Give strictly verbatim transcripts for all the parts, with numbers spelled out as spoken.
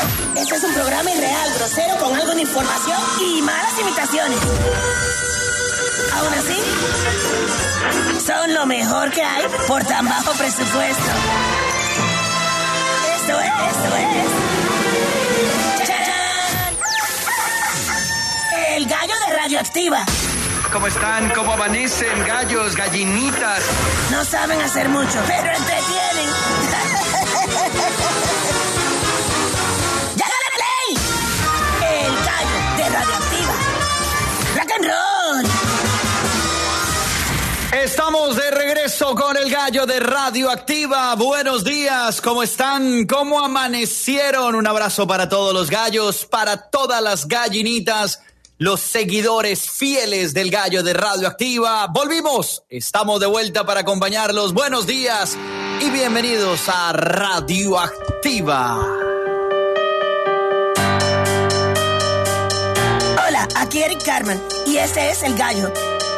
Este es un programa irreal, grosero, con algo de información y malas imitaciones. Aún así, son lo mejor que hay por tan bajo presupuesto. Esto es, esto es. ¡Chachán! El gallo de Radioactiva. ¿Cómo están? ¿Cómo amanecen? Gallos, gallinitas. No saben hacer mucho, pero entretienen. ¡Ya dale play! El gallo de Radioactiva. ¡Rock and roll! Estamos de regreso con el gallo de Radioactiva. Buenos días, ¿cómo están? ¿Cómo amanecieron? Un abrazo para todos los gallos, para todas las gallinitas, los seguidores fieles del gallo de Radioactiva. Volvimos, estamos de vuelta para acompañarlos. Buenos días y bienvenidos a Radioactiva. Hola, aquí Eric Carmen y este es el gallo.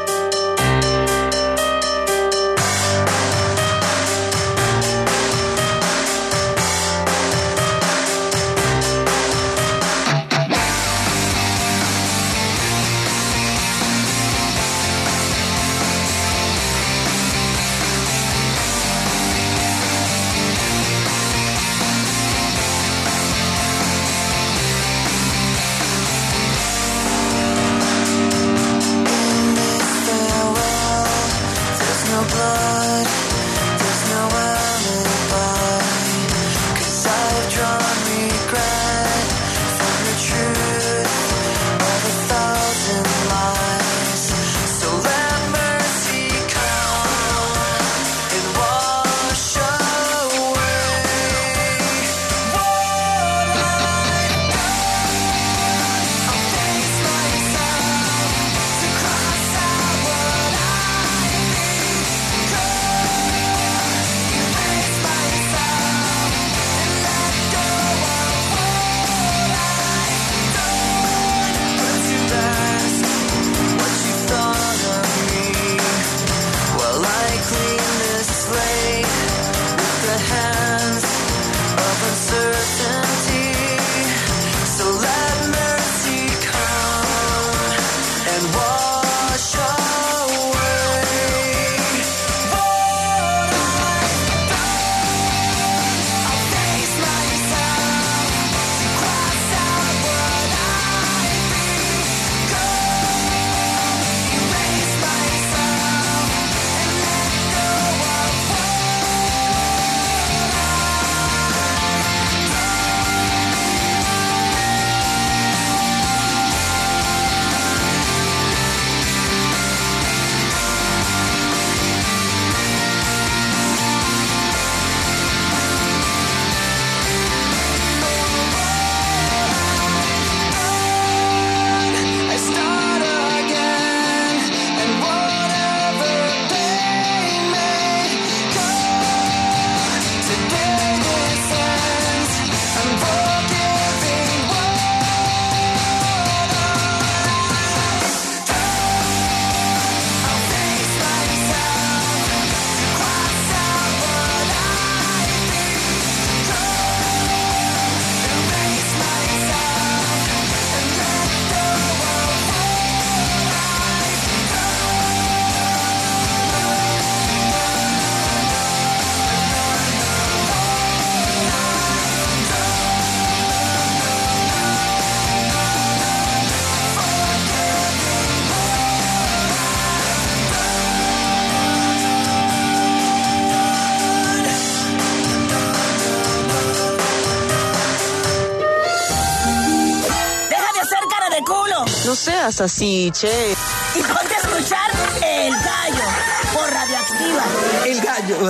No seas así, che. Y ponte a escuchar El Gallo por Radioactiva. El gallo.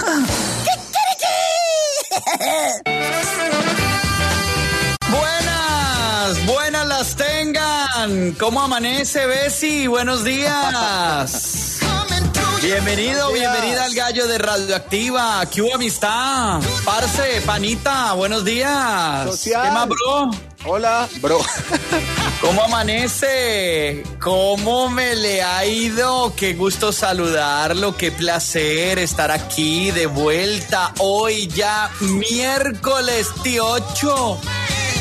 Buenas, buenas las tengan. ¿Cómo amanece, Bessie? Buenos días. Bienvenido, bienvenida al gallo de Radioactiva. ¿Qué hubo, amistad? Parce, panita, buenos días. Social. ¿Qué más, bro? Hola, bro. ¿Cómo amanece? ¿Cómo me le ha ido? Qué gusto saludarlo, qué placer estar aquí de vuelta. Hoy ya miércoles dieciocho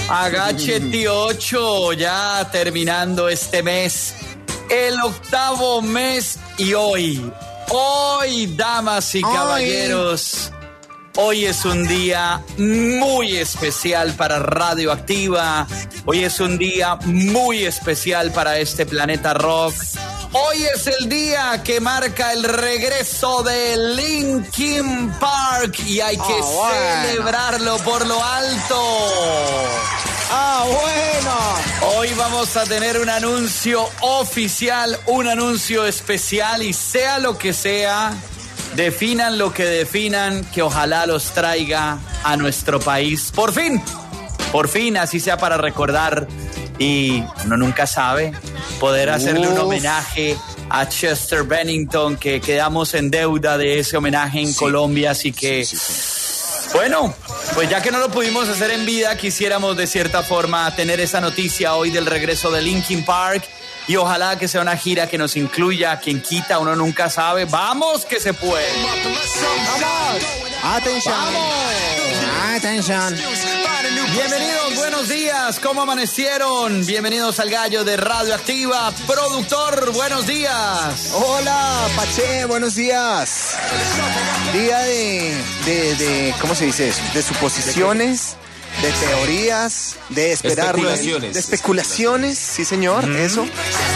Agachete ocho, ya terminando este mes, el octavo mes y hoy, hoy, damas y caballeros, hoy es un día muy especial para Radioactiva, hoy es un día muy especial para este planeta rock. Hoy es el día que marca el regreso de Linkin Park y hay que oh, bueno. celebrarlo por lo alto. ¡Ah, bueno! Hoy vamos a tener un anuncio oficial, un anuncio especial y sea lo que sea, definan lo que definan, que ojalá los traiga a nuestro país. Por fin, por fin, así sea para recordar y uno nunca sabe, poder hacerle Uf. un homenaje a Chester Bennington, que quedamos en deuda de ese homenaje en sí. Colombia, así que... Sí, sí, sí. Bueno, pues ya que no lo pudimos hacer en vida, quisiéramos de cierta forma tener esa noticia hoy del regreso de Linkin Park y ojalá que sea una gira que nos incluya, quien quita, uno nunca sabe. ¡Vamos que se puede! ¡Vamos! ¡Atención! ¡Vamos! ¡Atención! Bienvenidos, buenos días, ¿cómo amanecieron? Bienvenidos al Gallo de Radioactiva. Productor, buenos días. Hola, Pache, buenos días. Día de, de, de ¿cómo se dice eso? De suposiciones, de teorías, de esperar. Especulaciones. De especulaciones, sí señor, mm. eso.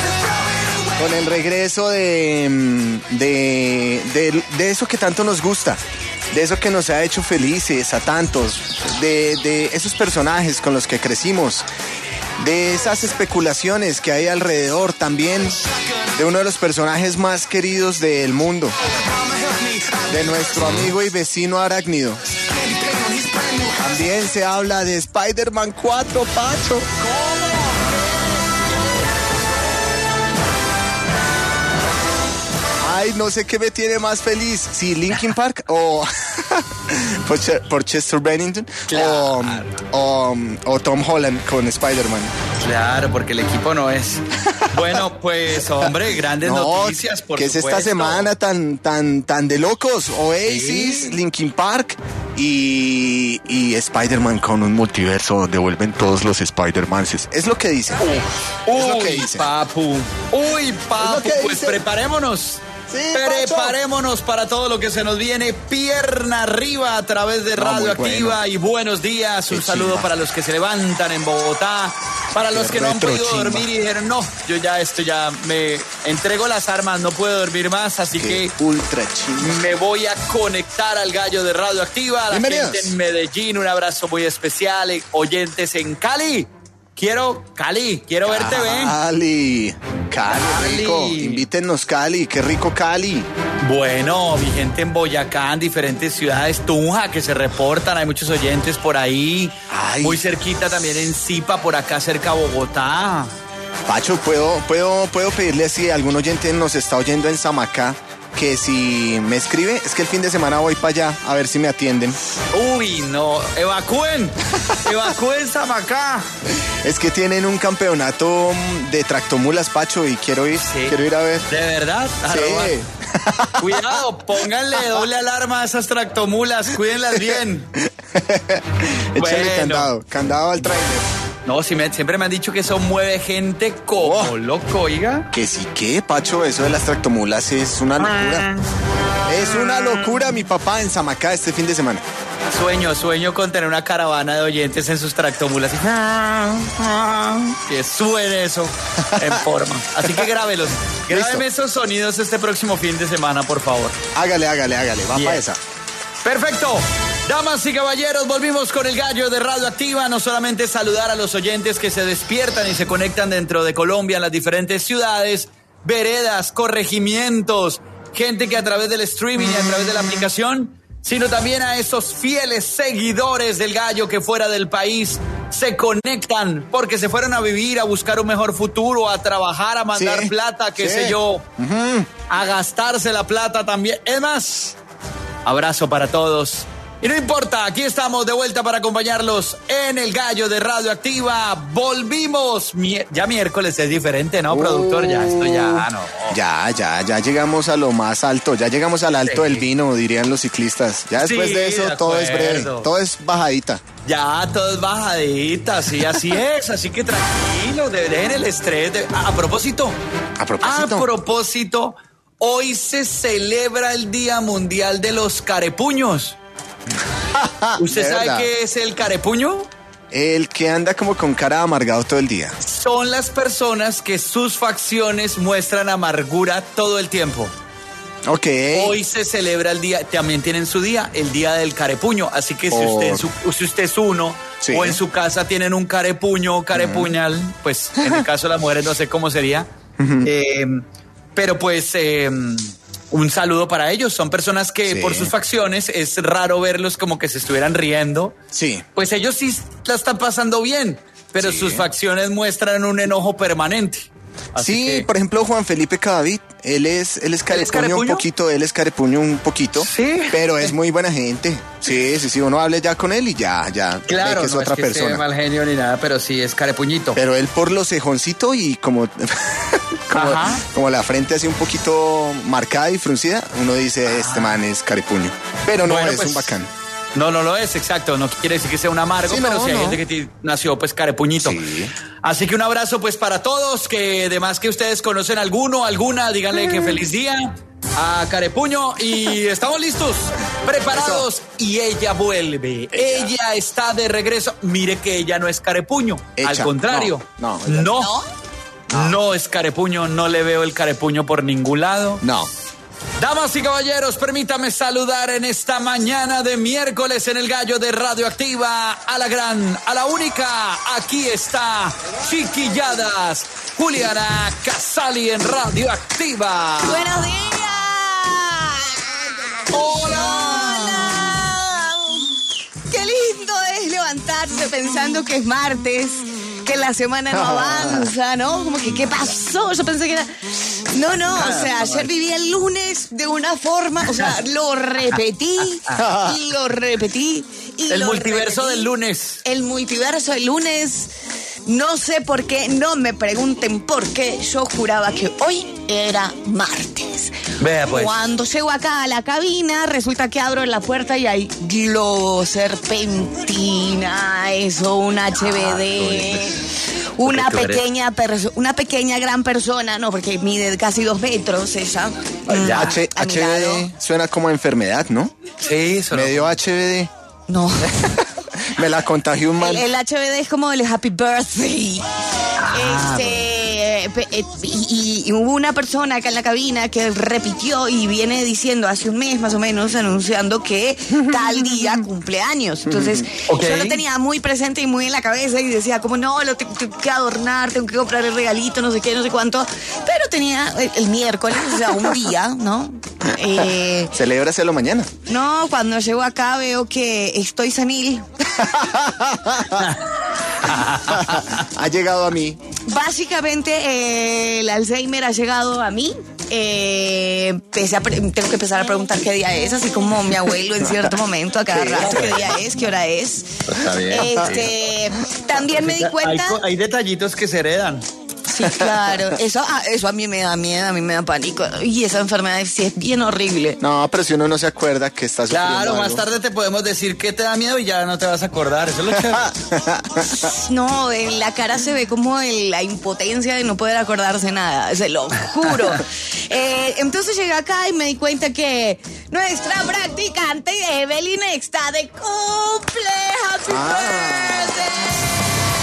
Con el regreso de, de, de, de eso que tanto nos gusta. De eso que nos ha hecho felices a tantos, de, de esos personajes con los que crecimos, de esas especulaciones que hay alrededor también, de uno de los personajes más queridos del mundo, de nuestro amigo y vecino arácnido. También se habla de Spider-Man cuatro, Pacho. Ay, no sé qué me tiene más feliz, si Linkin Park o por, Ch- por Chester Bennington claro. o, o, o Tom Holland con Spider-Man. Claro, porque el equipo no es. Bueno, pues, hombre, grandes no, noticias, por ¿qué supuesto. es esta semana tan, tan, tan de locos? Oasis, sí. Linkin Park y, y Spider-Man con un multiverso donde vuelven todos los Spider-Mans. Es lo que dice. Uh, es uy, lo que dice. papu. Uy, papu, pues dice. preparémonos. Sí, Preparémonos Pacho. para todo lo que se nos viene pierna arriba a través de Radioactiva bueno. y buenos días, Qué un saludo chimba. para los que se levantan en Bogotá, para los Qué que no han podido chimba. dormir y dijeron no, yo ya esto ya me entrego las armas, no puedo dormir más, así Qué que ultra chimba. me voy a conectar al Gallo de Radioactiva, a la gente en Medellín, un abrazo muy especial, oyentes en Cali. Quiero, Cali, quiero Cali, verte, ven. Cali, Cali, Cali, rico. Invítennos, Cali, qué rico Cali. Bueno, mi gente en Boyacá, en diferentes ciudades, Tunja, que se reportan, hay muchos oyentes por ahí. Ay. Muy cerquita también en Zipa, por acá cerca de Bogotá. Pacho, ¿puedo, puedo, puedo pedirle si algún oyente nos está oyendo en Samacá? Que si me escribe, es que el fin de semana voy para allá a ver si me atienden. Uy, no, evacúen, evacúen Samacá. Es que tienen un campeonato de tractomulas, Pacho, y quiero ir, sí. quiero ir a ver. ¿De verdad? Sí. Cuidado, pónganle doble alarma a esas tractomulas, cuídenlas bien. Échale bueno. candado, candado al trailer. No, si me, siempre me han dicho que eso mueve gente como oh, loco, oiga. Que sí, que, Pacho, eso de las tractomulas es una locura. Ah. Es una locura, mi papá en Samacá este fin de semana. Sueño, sueño con tener una caravana de oyentes en sus tractomulas. Que suene eso en forma. Así que grábelos. Grábeme esos sonidos este próximo fin de semana, por favor. Hágale, hágale, hágale. Va para esa. Perfecto. Damas y caballeros, volvimos con el Gallo de Radioactiva. No solamente saludar a los oyentes que se despiertan y se conectan dentro de Colombia en las diferentes ciudades, veredas, corregimientos, gente que a través del streaming y a través de la aplicación, sino también a esos fieles seguidores del Gallo que fuera del país se conectan porque se fueron a vivir, a buscar un mejor futuro, a trabajar, a mandar sí, plata, qué sí. sé yo, uh-huh. a gastarse la plata también. Es más, abrazo para todos. Y no importa, aquí estamos de vuelta para acompañarlos en el Gallo de Radioactiva. Volvimos. Mier- ya miércoles es diferente, ¿no, productor? Ya, esto ya, no. Ya, ya, ya llegamos a lo más alto. Ya llegamos al alto sí. del vino, dirían los ciclistas. Ya después sí, de eso, de todo es breve. Todo es bajadita. Ya, todo es bajadita, sí, así es, así que tranquilo, dejen el estrés. De... A, a propósito, a propósito, a propósito, hoy se celebra el Día Mundial de los Carepuños. ¿Usted sabe verdad? qué es el carepuño? El que anda como con cara amargado todo el día. Son las personas que sus facciones muestran amargura todo el tiempo. Ok. Hoy se celebra el día, también tienen su día, el día del carepuño. Así que si, Por... usted, su, si usted es uno, sí, o en su casa tienen un carepuño o carepuñal, uh-huh, pues en el caso de las mujeres no sé cómo sería. Uh-huh. Eh, pero pues eh, un saludo para ellos. Son personas que, sí, por sus facciones es raro verlos como que se estuvieran riendo. Sí. Pues ellos sí la están pasando bien, pero sí, sus facciones muestran un enojo permanente. Así sí, que... por ejemplo, Juan Felipe Cadavid, él es, él es carepuño, ¿Él es carepuño un poquito, él es carepuño un poquito, sí, pero es muy buena gente. Sí, sí, sí, uno hable ya con él y ya, ya claro, ve que es no otra es que persona. Sea mal genio ni nada, pero sí es carepuñito. Pero él por los cejoncitos y como, como, como la frente así un poquito marcada y fruncida, uno dice, ah, este man es carepuño. Pero no, bueno, es pues, un bacán. No, no lo es, exacto. No quiere decir que sea un amargo, sí, pero no, sí hay no. gente que nació pues carepuñito. Sí. Así que un abrazo pues para todos, que además que ustedes conocen alguno, alguna, díganle que feliz día a Carepuño y estamos listos, preparados. Eso. Y ella vuelve, ella. ella está de regreso. Mire que ella no es carepuño, Echa. al contrario. No, no, no, no, no es carepuño, no le veo el carepuño por ningún lado. No. Damas y caballeros, permítame saludar en esta mañana de miércoles en el Gallo de Radioactiva a la gran, a la única. Aquí está Chiquilladas, Juliana Casali en Radioactiva. ¡Buenos días! ¡Hola! ¡Hola! ¡Qué lindo es levantarse pensando que es martes! Que la semana no avanza, ¿no? Como que, ¿qué pasó? Yo pensé que era... No, no, o sea, ayer viví el lunes de una forma, o sea, lo repetí, y lo repetí, y El lo multiverso repetí. del lunes. El multiverso del lunes, no sé por qué, no me pregunten por qué, yo juraba que hoy era martes. Vea pues. Cuando llego acá a la cabina, resulta que abro la puerta y hay globo, serpentina, eso, un H B D... Una pequeña, perso- una pequeña gran persona, no, porque mide casi dos metros ella. Mm, H- H B D suena como a enfermedad, ¿no? Sí, suena. Me dio H B D. No. Me la contagió un mal. El, el H B D es como el Happy Birthday. Ah, este, pe- eh, y, y hubo una persona acá en la cabina que repitió y viene diciendo hace un mes más o menos, anunciando que tal día cumpleaños. Entonces, okay. yo lo tenía muy presente y muy en la cabeza y decía, como no, lo tengo, tengo que adornar, tengo que comprar el regalito, no sé qué, no sé cuánto. Pero tenía el, el miércoles, o sea, un día, ¿no? Eh, Celébraselo mañana. no, cuando llego acá veo que estoy senil. Ha llegado a mí. Básicamente, eh, el Alzheimer ha llegado a mí. Eh, empecé a pre- tengo que empezar a preguntar qué día es, así como mi abuelo en cierto momento, a cada rato, qué día es, qué hora es. Está bien. Este, también me di cuenta... Hay, hay detallitos que se heredan. Sí, claro. Eso, ah, eso a mí me da miedo, a mí me da pánico. Y esa enfermedad sí es bien horrible. No, pero si uno no se acuerda que está sufriendo Claro, algo. más tarde te podemos decir que te da miedo y ya no te vas a acordar. Eso es lo que... No, en la cara se ve como el- la impotencia de no poder acordarse nada, se lo juro. Eh, entonces llegué acá y me di cuenta que nuestra practicante Evelyn está de cumple. ¡Happy Ah. birthday!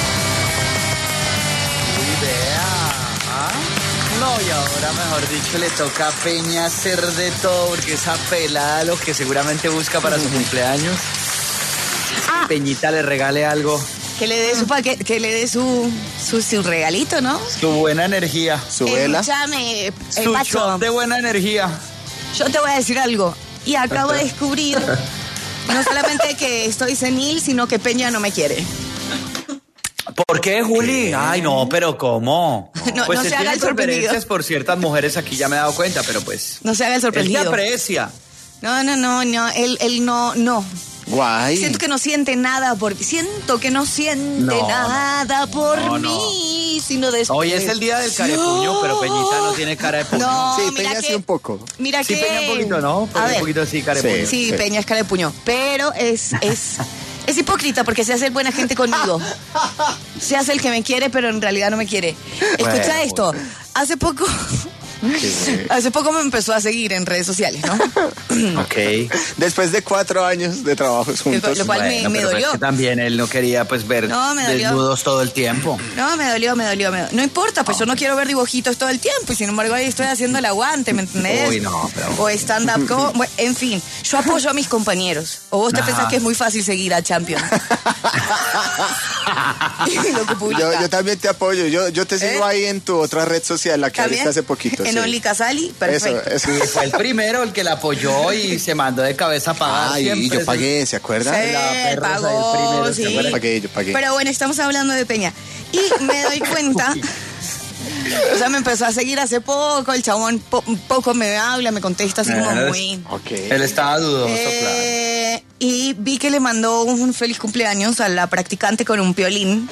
No, y ahora, mejor dicho, le toca a Peña hacer de todo, porque esa pelada lo que seguramente busca para su cumpleaños. Ah. Peñita le regale algo, Que le dé su paquete, que le dé su, su, su regalito, ¿no? su buena energía, Su vela. Escúchame, eh, su Pacho, shot de buena energía. yo te voy a decir algo. Y acabo de descubrir no solamente que estoy senil, sino que Peña no me quiere. ¿Por qué, Juli? Ay, no, pero ¿cómo? No, pues no él se haga tiene el sorprendido. preferencias por ciertas mujeres, aquí ya me he dado cuenta, pero pues... No se haga el Él te sorprendido. aprecia. No, no, no, no, él, él no, no. Guay. Siento que no siente nada por siento que no siente No, no. nada por No, no. mí, sino después. Hoy es el día del carepuño, pero Peñita no tiene cara de puño. No, Sí, mira Peña que, sí un poco. Mira Sí, que Peña un poquito, ¿no? A Un ver, poquito sí, carepuño. sí, Sí. Peña es cara de puño, pero es es Es hipócrita porque se hace el buena gente conmigo. Se hace el que me quiere, pero en realidad no me quiere. Escucha Bueno, esto. Hace poco... Hace poco me empezó a seguir en redes sociales, ¿no? Ok. Después de cuatro años de trabajos juntos. Lo cual me, Bueno, me pero dolió. es que también él no quería pues ver No, me dolió. desnudos todo el tiempo. No, me dolió, me dolió, me dolió. No importa, pues yo no quiero ver dibujitos todo el tiempo y sin embargo ahí estoy haciendo el aguante, ¿me entendés? Uy, no, pero- O stand-up, como- bueno, en fin, yo apoyo a mis compañeros. ¿O vos te Ajá. pensás que es muy fácil seguir a Champion? Y lo que publica. Yo, yo también te apoyo. Yo, yo te sigo ¿Eh? ahí en tu otra red social, la que ¿También? abriste hace poquito. En sí. Only Casali, perfecto. Eso, eso. Y fue el primero el que la apoyó y se mandó de cabeza a pagar. Ay, y siempre. yo pagué, ¿se acuerdan? Sí, la perra es el pagó, primero, ¿se sí. acuerdan? Yo pagué, yo pagué. Pero bueno, estamos hablando de Peña. Y me doy cuenta, o sea, me empezó a seguir hace poco, el chabón po- poco me habla, me contesta así como Es- muy... Ok. Él estaba dudoso, Eh, y vi que le mandó un feliz cumpleaños a la practicante con un piolín.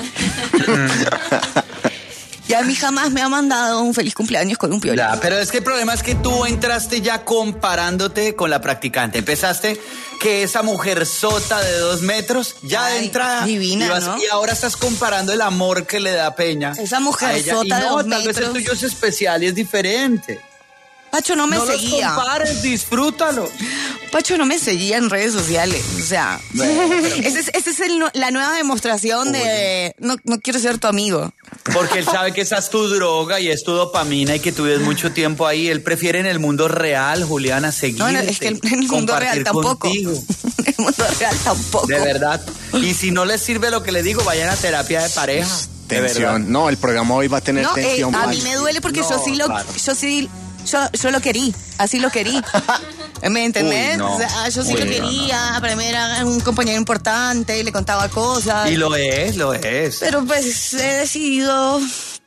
Y a mí jamás me ha mandado un feliz cumpleaños con un piolín. claro. Ya, pero es que el problema es que tú entraste ya comparándote con la practicante. Empezaste que esa mujer sota de dos metros, ya de Ay, entrada. divina, y, vas- ¿no? y ahora estás comparando el amor que le da Peña. Esa mujer a ella. Y sota de no, dos tal vez el metros. tuyo es especial y es diferente. Pacho no me no seguía. los compares, disfrútalo. Pacho no me seguía en redes sociales. O sea, esa es, ese es el nu- la nueva demostración de no, no quiero ser tu amigo. Porque él sabe que esa es tu droga y es tu dopamina y que tú ves mucho tiempo ahí. Él prefiere en el mundo real, Juliana, seguir. No, no, es que en el mundo real tampoco. En el mundo real tampoco. De verdad. Y si no les sirve lo que le digo, vayan a terapia de pareja. De verdad. Tensión. No, el programa hoy va a tener No, eh, tensión. a Pacho. mí me duele porque No, yo sí lo, claro. yo sí, yo, yo lo querí, así lo querí. ¿Me entendés? Uy, no. O sea, yo sí Uy, lo no, quería, para mí era un compañero importante, le contaba cosas. Y lo es, lo es. Pero pues he decidido,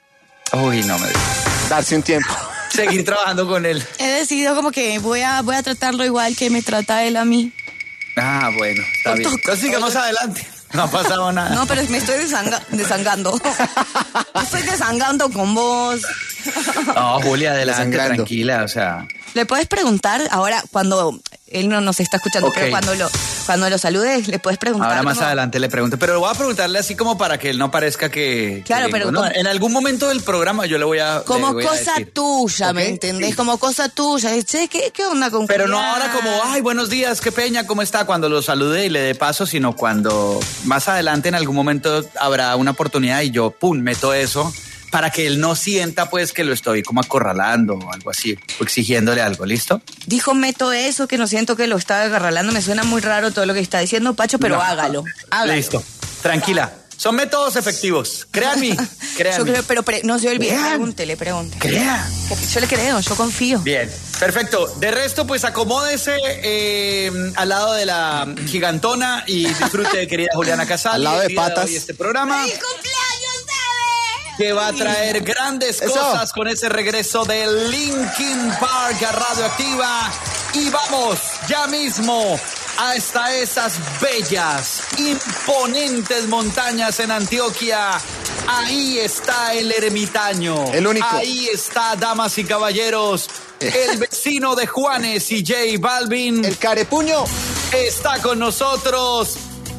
Uy, no me digas. Darse un tiempo. Seguir trabajando con él. he decidido como que voy a, voy a tratarlo igual que me trata él a mí. Ah, bueno, está Con bien. todo- Entonces sigamos adelante. No ha pasado nada. No, pero me estoy desanga- desangando. Me estoy desangando con vos. No, Julia, adelante, Desangrando. tranquila, o sea. Le puedes preguntar ahora cuando él no nos está escuchando, Ok. pero cuando lo cuando lo saludes le puedes preguntar. Ahora más como- adelante le pregunto, pero voy a preguntarle así como para que él no parezca que... Claro, que pero vengo. No, como- en algún momento del programa yo le voy a... Como le voy a cosa decir. tuya, ¿me ¿Ok? entendés? Sí. Como cosa tuya. Che, ¿qué, qué onda con Pero no Julián? ahora como, ay, buenos días, qué Peña, ¿cómo está? Cuando lo salude y le dé paso, sino cuando más adelante en algún momento habrá una oportunidad y yo, pum, meto eso para que él no sienta pues que lo estoy como acorralando o algo así, o exigiéndole algo, ¿listo? Dijo meto eso, que no siento que lo está agarralando. Me suena muy raro todo lo que está diciendo, Pacho, pero No. hágalo. Hágalo. Listo, tranquila. Son métodos efectivos. Créanme, Yo créanme. creo, pero pre- no se olvide, Vean. pregúntele, pregúntele. Crea. Yo le creo, yo confío. Bien, perfecto. De resto, pues acomódese eh, al lado de la gigantona y disfrute, querida Juliana Casal. Al lado de el día patas. hoy este programa ¡Feliz cumpleaños, Bebe! que va a traer grandes Eso. cosas con ese regreso de Linkin Park a Radioactiva. Y vamos ya mismo hasta esas bellas, imponentes montañas en Antioquia. Ahí está el ermitaño. El único. Ahí está, damas y caballeros, el vecino de Juanes y J Balvin. El carepuño. Está con nosotros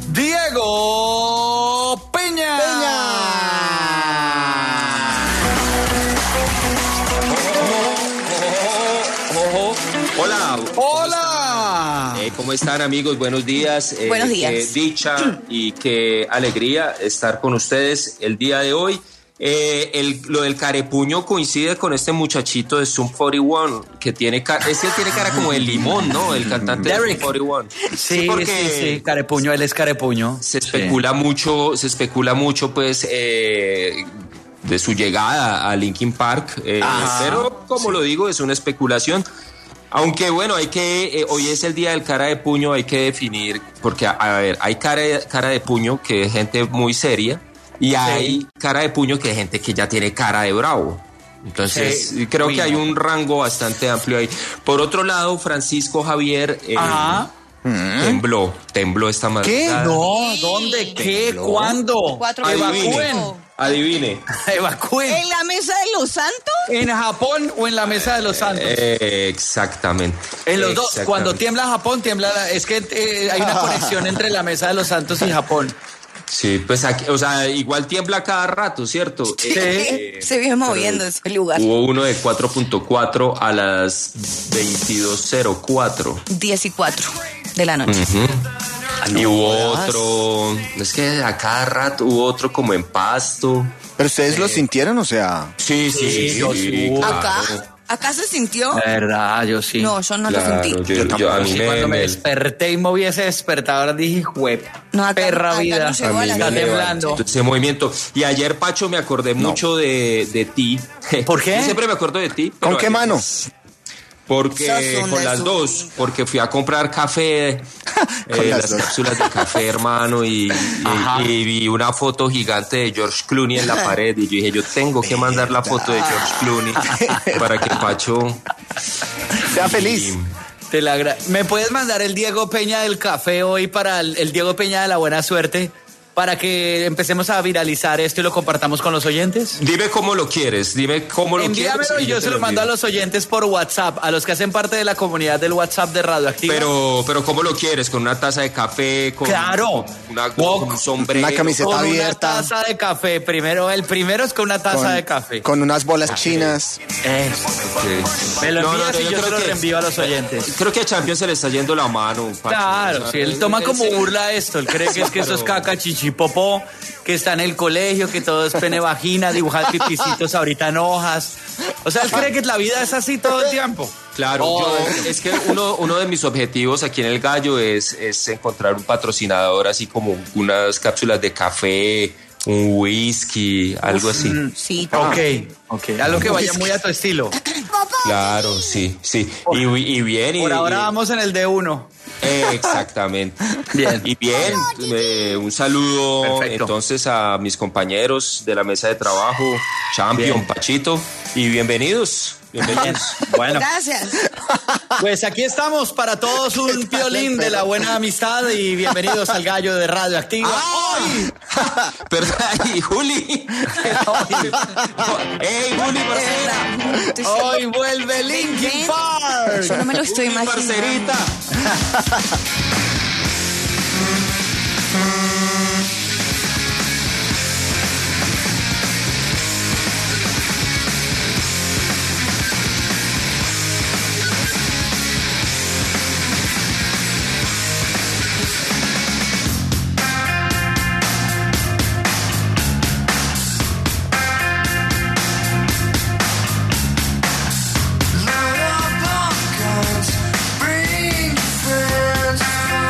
Diego Peña. Hola. Hola. Eh, ¿Cómo están, amigos? Buenos días. Eh, Buenos días. Qué dicha y qué alegría estar con ustedes el día de hoy. Eh, el, lo del carepuño coincide con este muchachito de Sum cuarenta y uno que tiene cara, este tiene cara como de limón, ¿no? El cantante Derek. de Sum cuarenta y uno. Sí, porque sí, sí, carepuño, él es carepuño. se especula mucho, se especula mucho, pues, eh, de su llegada a Linkin Park, eh, Ajá. pero como lo digo, es una especulación. Aunque bueno, hay que, eh, hoy es el día del cara de puño, hay que definir, porque a, a ver, hay cara de, cara de puño que es gente muy seria y hay cara de puño que es gente que ya tiene cara de bravo. Entonces, Sí. creo Uy, que hay no. un rango bastante amplio ahí. Por otro lado, Francisco Javier, eh, Ajá. Mm. Tembló, tembló esta madrugada. No, ¿dónde? ¿Qué? Tembló. ¿Cuándo? Cuatro Adivine, puntos. adivine. Evacúen. ¿En la mesa de los santos? ¿En Japón o en la mesa de los santos? Eh, exactamente. En los dos. Exactamente. Cuando tiembla Japón, tiembla... la- Es que eh, hay una conexión entre la mesa de los santos y Japón. Sí, pues aquí, o sea, igual tiembla cada rato, ¿cierto? Sí. Eh, Se vive moviendo ese lugar. Hubo uno de cuatro punto cuatro a las veintidós cero cuatro. diez y cuatro de la noche. Y hubo otro, es que a cada rato hubo otro como en Pasto. ¿Pero ustedes lo sintieron? O sea, Sí, sí, sí, yo sí, sí. claro. Acá, acá se sintió. La verdad, yo sí. No, yo no Claro, lo sentí. yo, yo- a mí Sí, me, cuando me me- desperté y moví ese despertador, dije, juep, No, acá- perra acá vida. no llegó a a mí la me Está vida. temblando. ese movimiento. Y ayer, Pacho, me acordé mucho de, de ti. ¿Por qué? Yo siempre me acuerdo de ti. ¿con pero qué ayer- mano? Porque Sos un con las desubicado. dos, porque fui a comprar café, eh, Con las las dos. cápsulas de café, hermano, y, y- Ajá. y vi una foto gigante de George Clooney en la pared, y yo dije, yo tengo que mandar la foto de George Clooney para que Pacho... Sea feliz. Te la agra- ¿Me puedes mandar el Diego Peña del café hoy para el, el Diego Peña de la buena suerte? Para que empecemos a viralizar esto y lo compartamos con los oyentes. Dime cómo lo quieres, dime cómo lo quieres. Envíamelo y yo te se lo mando a envío. los oyentes por WhatsApp, a los que hacen parte de la comunidad del WhatsApp de Radioactiva. Pero, pero ¿cómo lo quieres? ¿Con una taza de café? Con, Claro. con una, No, con un sombrero. una camiseta con abierta. una taza de café. Primero, el primero es con una taza Con, de café. con unas bolas chinas. Eso. Sí. Me lo No, no, envías no, y yo, yo se creo lo que- reenvío a los oyentes. Creo que a Champions se le está yendo la mano. Pacho. Claro, O sea, si él toma como ese- burla esto, él cree que es que eso es caca, chichi, popó, que está en el colegio, que todo es pene vagina, dibujar pipicitos ahorita en hojas. O sea, él cree que la vida es así todo el tiempo. Claro, Oh, yo, es que uno, uno de mis objetivos aquí en El Gallo es, es encontrar un patrocinador así como unas cápsulas de café, un whisky, algo así. Sí, Ok, ok, algo que vaya muy a tu estilo. Claro, sí, sí. Y, y bien. Y, Por ahora y- vamos en el D uno. eh, exactamente. Bien. Y bien, eh, un saludo Perfecto. entonces a mis compañeros de la mesa de trabajo, Champion, Bien. Pachito, y bienvenidos. Bienvenidos. Bueno, gracias. pues aquí estamos para todos un violín de la buena amistad y bienvenidos al Gallo de Radioactiva. ¡Ay! Perdón, y Juli. ¡Ey, Juli, parcerita! Hoy vuelve Linkin Park. Yo no me lo estoy Juli, imaginando. parcerita. Bring your friends.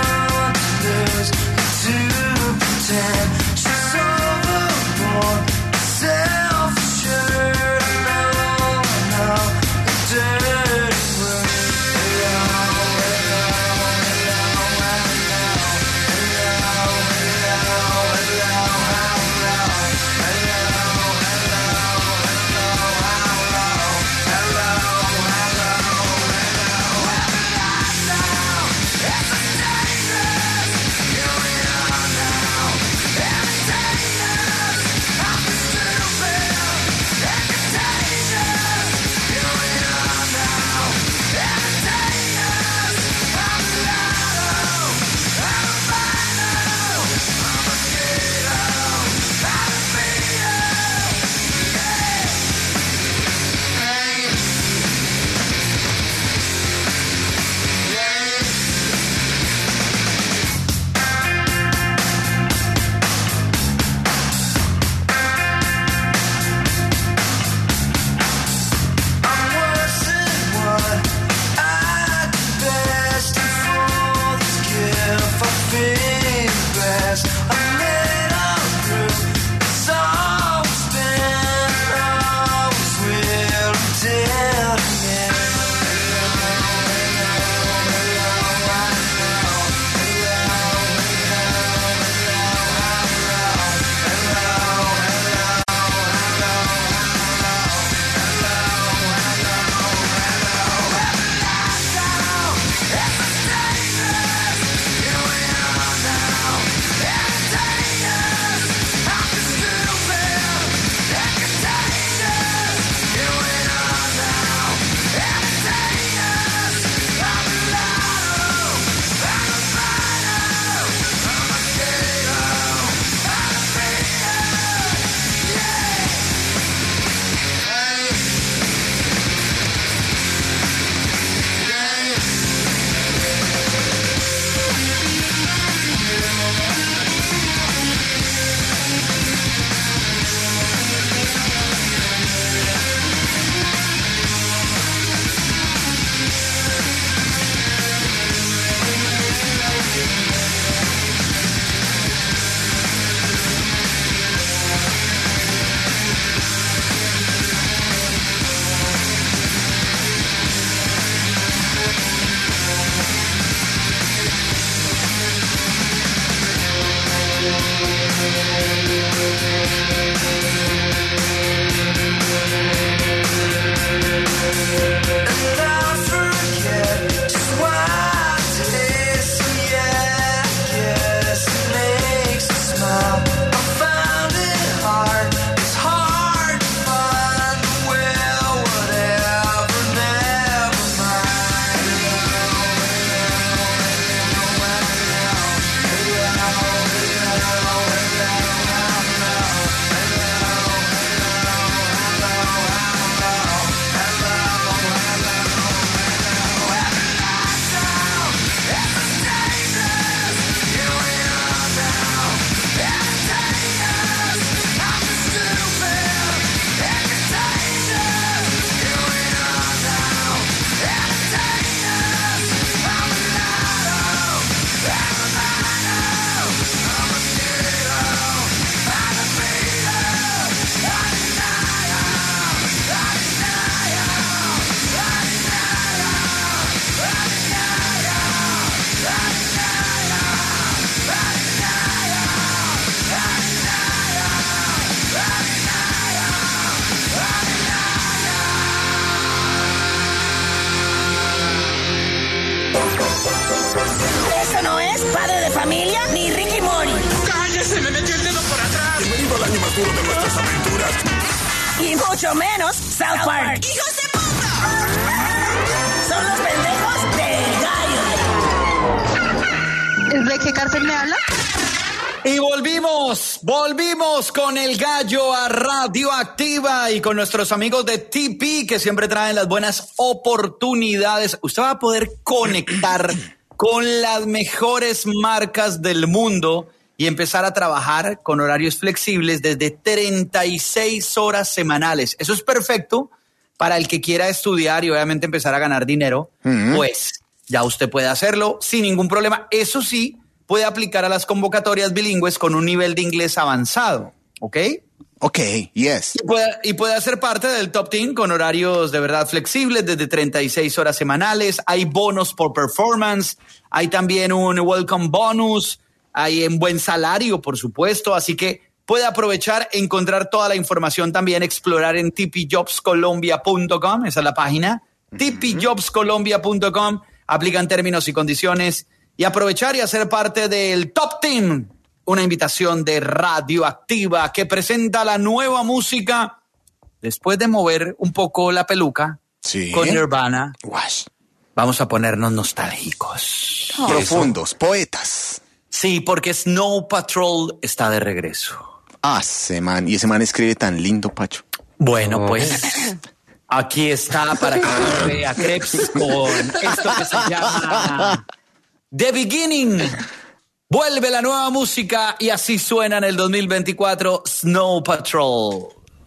futuro de nuestras aventuras. Y mucho menos South Park. ¡Hijos de puta! Son los pendejos de gallo. ¿Es de qué cárcel me habla? Y volvimos, volvimos con el gallo a Radioactiva y con nuestros amigos de T P que siempre traen las buenas oportunidades. Usted va a poder conectar con las mejores marcas del mundo y empezar a trabajar con horarios flexibles desde treinta y seis horas semanales. Eso es perfecto para el que quiera estudiar y obviamente empezar a ganar dinero. Mm-hmm. Pues ya usted puede hacerlo sin ningún problema. Eso sí, puede aplicar a las convocatorias bilingües con un nivel de inglés avanzado, ¿ok? Ok, yes. Y puede, y puede hacer parte del top team con horarios de verdad flexibles desde treinta y seis horas semanales. Hay bonos por performance, hay también un welcome bonus, hay un buen salario, por supuesto. Así que puede aprovechar, encontrar toda la información también, explorar en t p jobs colombia punto com, esa es la página, uh-huh. t p jobs colombia punto com, aplican términos y condiciones. Y aprovechar y hacer parte del Top Team, una invitación de Radioactiva que presenta la nueva música después de mover un poco la peluca sí. con Nirvana. Wash. Vamos a ponernos nostálgicos. Oh. Profundos, poetas. Sí, porque Snow Patrol está de regreso. Ah, ese man. Y ese man escribe tan lindo, Pacho. Bueno, pues aquí está para que vea Krebs con esto que se llama The Beginning. Vuelve la nueva música y así suena en el dos mil veinticuatro Snow Patrol.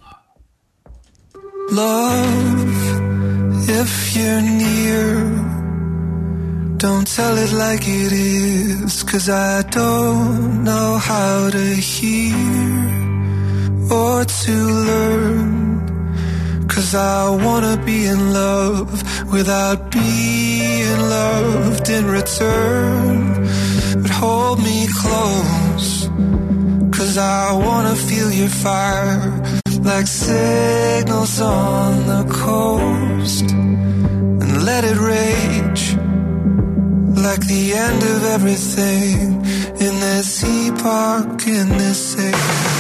Love, if you're near, don't tell it like it is, 'cause I don't know how to hear or to learn, 'cause I wanna be in love without being loved in return. But hold me close, 'cause I wanna feel your fire like signals on the coast, and let it rage like the end of everything in this epoch, in this age.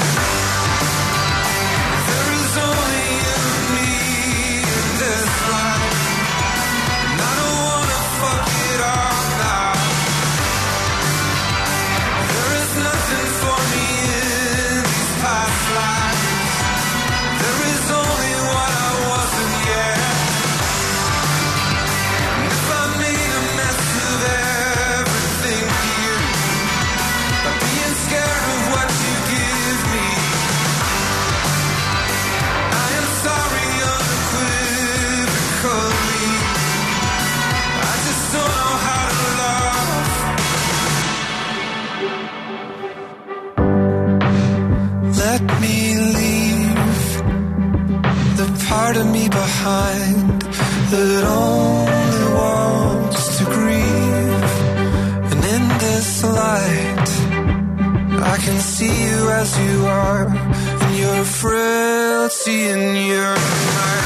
Part of me behind that only wants to grieve, and in this light I can see you as you are, in your frailty and your might.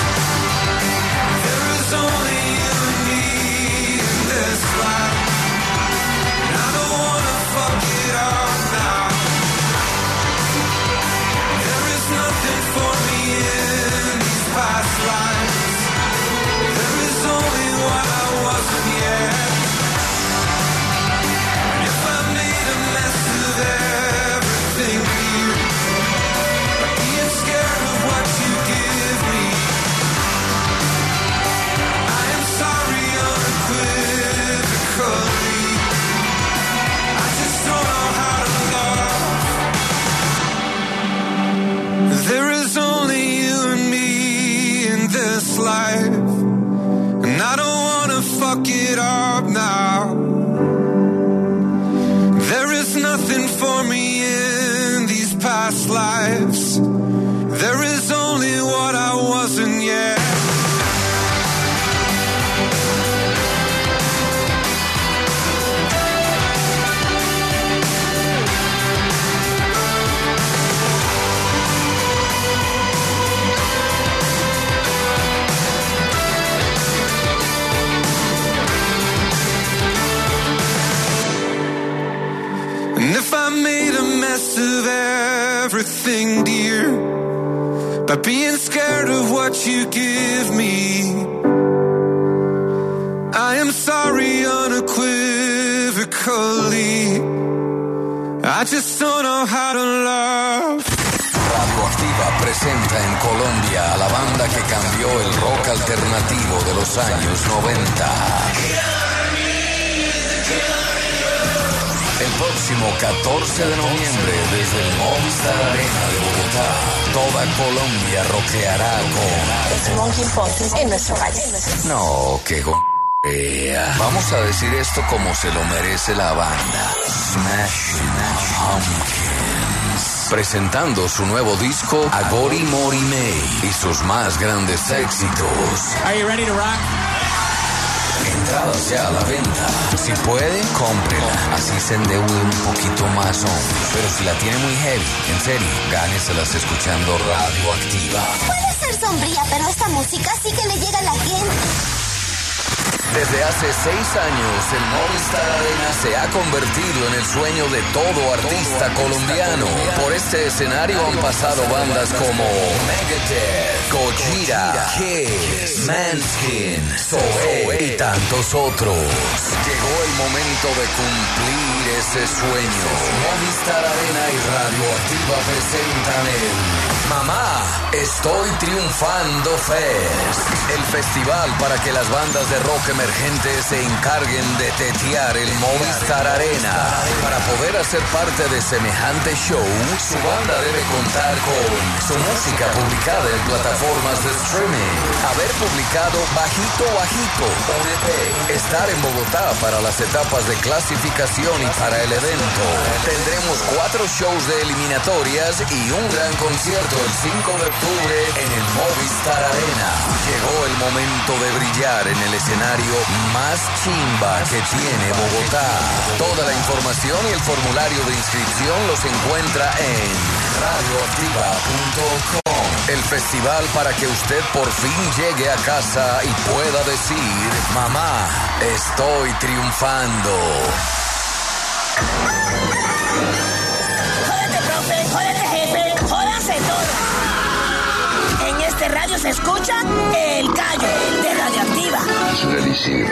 There is only you and me in this life, and I don't wanna fuck it up now. There is nothing for me in past lives. There is only what I wasn't yet. And if I made a mess of everything here, by being scared of what you give me, I am sorry unequivocally. I just don't know how to love. There is only you and me this life, and I don't wanna fuck it up now. There is nothing for me in these past lives. There is only what I wasn't yet. If I made a mess of everything everything dear by being scared of what you give me. I am sorry unequivocally. I just don't know how to love. Radioactiva presenta en Colombia a la banda que cambió el rock alternativo de los años noventa. El próximo catorce de noviembre, desde el Movistar Arena de Bogotá, toda Colombia rockeará con Smoking Pumpkins en nuestro país. No, qué go... Vamos a decir esto como se lo merece la banda. Smashing Pumpkins. Presentando su nuevo disco, Agori Mori May, y sus más grandes éxitos. Are you ready to rock? Entradas ya a la venta. Si puede, cómprela. Así se endeude un poquito más, hombre. Pero si la tiene muy heavy, en serio, gáneselas escuchando Radioactiva. Puede ser sombría, pero esta música sí que le llega a la gente. Desde hace seis años, el Movistar Arena se ha convertido en el sueño de todo artista colombiano. Por este escenario han pasado bandas como Megadeth, Gojira, Kiss, Manskin, Zoe y tantos otros. Llegó el momento de cumplir ese sueño. Movistar Arena y Radioactiva presentan el Mamá, Estoy Triunfando Fest, el festival para que las bandas de rock emergentes se encarguen de tetear el Movistar Arena. Para poder hacer parte de semejante show, su banda debe contar con su música publicada en plataformas de streaming, haber publicado Bajito Bajito, un E P, estar en Bogotá para las etapas de clasificación y para el evento. Tendremos cuatro shows de eliminatorias y un gran concierto el cinco de octubre en el Movistar Arena. Llegó el momento de brillar en el escenario más chimba que tiene Bogotá. Toda la información y el formulario de inscripción los encuentra en radioactiva punto com. El festival para que usted por fin llegue a casa y pueda decir: mamá, estoy triunfando. Jódete, profe, jódete, jefe, jódanse todos. En este radio se escucha El Gallo de Radioactiva. Es un elixir.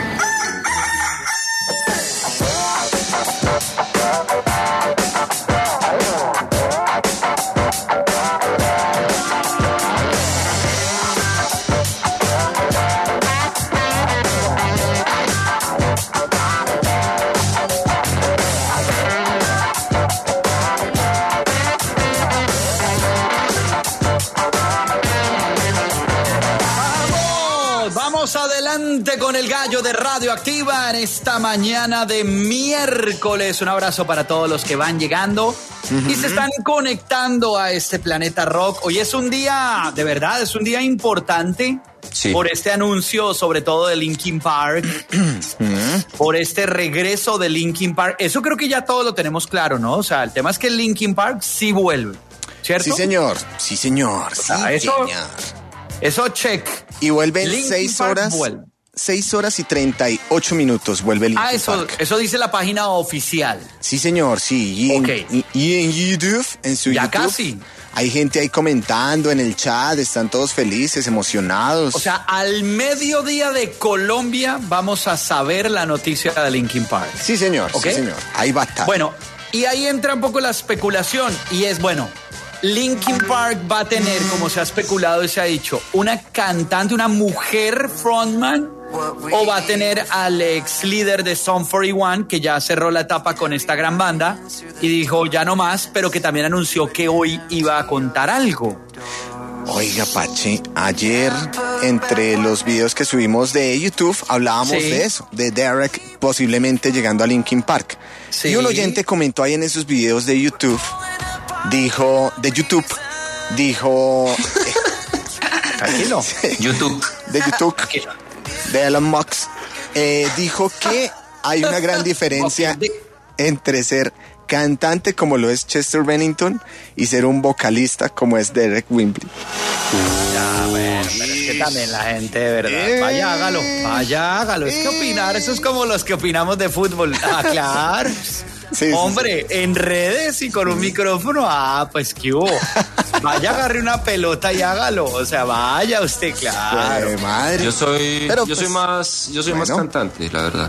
Adelante con el Gallo de Radioactiva en esta mañana de miércoles. Un abrazo para todos los que van llegando uh-huh. y se están conectando a este planeta rock. Hoy es un día, de verdad, es un día importante sí. por este anuncio, sobre todo de Linkin Park, uh-huh. por este regreso de Linkin Park. Eso creo que ya todos lo tenemos claro, ¿no? O sea, el tema es que Linkin Park sí vuelve, ¿cierto? Sí, señor. Sí, señor. O sea, sí, eso, señor. Eso check. Y vuelve en seis horas. Vuelve. Seis horas y treinta y ocho minutos vuelve Linkin Ah, eso, Park. eso dice la página oficial. Sí, señor, sí. Y, okay. en, y, y en YouTube, en su ya YouTube. Ya casi. Hay gente ahí comentando en el chat, están todos felices, emocionados. O sea, al mediodía de Colombia vamos a saber la noticia de Linkin Park. Sí, señor, ¿okay? Sí, señor. Ahí va a estar. Bueno, y ahí entra un poco la especulación y es, bueno, Linkin Park va a tener, como se ha especulado y se ha dicho, una cantante, una mujer frontman, o va a tener al ex líder de Sum cuarenta y uno, que ya cerró la etapa con esta gran banda y dijo ya no más, pero que también anunció que hoy iba a contar algo. Oiga, Pache, ayer entre los videos que subimos de YouTube hablábamos sí. de eso, de Derek posiblemente llegando a Linkin Park. Sí. Y un oyente comentó ahí en esos videos de YouTube, dijo, de YouTube, dijo... Tranquilo. YouTube. De YouTube, de Elon Musk, eh, dijo que hay una gran diferencia entre ser cantante como lo es Chester Bennington y ser un vocalista como es Derek Wimbley. Ya, bueno, pero es que también la gente, de verdad, eh. vaya, hágalo, vaya, hágalo. Es que opinar, eso es como los que opinamos de fútbol. Ah, claro. Sí, sí, Hombre, sí. en redes y con un micrófono, ah, pues qué hubo. Vaya, agarre una pelota y hágalo. O sea, vaya usted, claro. Ay, madre. Yo soy, Pero, yo pues, soy más, yo soy bueno. más cantante, la verdad.